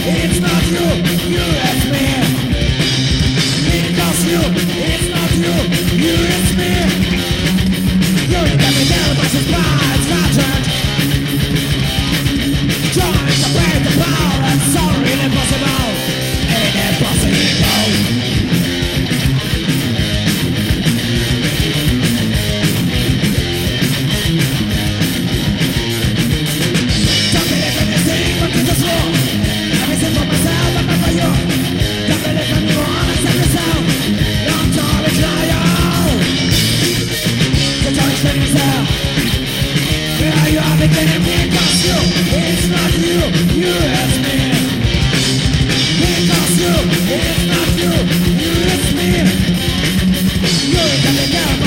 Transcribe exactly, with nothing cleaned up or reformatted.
it's not you, you it's me. Because you, it's not you, you it's me. You ain't got me down, but it's fine, it's not turned. Trying to break the power, and sorry, impossible. Ain't impossible. Everything for myself, I'm not for you. Don't believe anyone except yourself. Long time to try out. So don't explain yourself. Where you are beginning because you, it's not you, you it's me. Because you, it's not you, you it's me. You ain't got me down.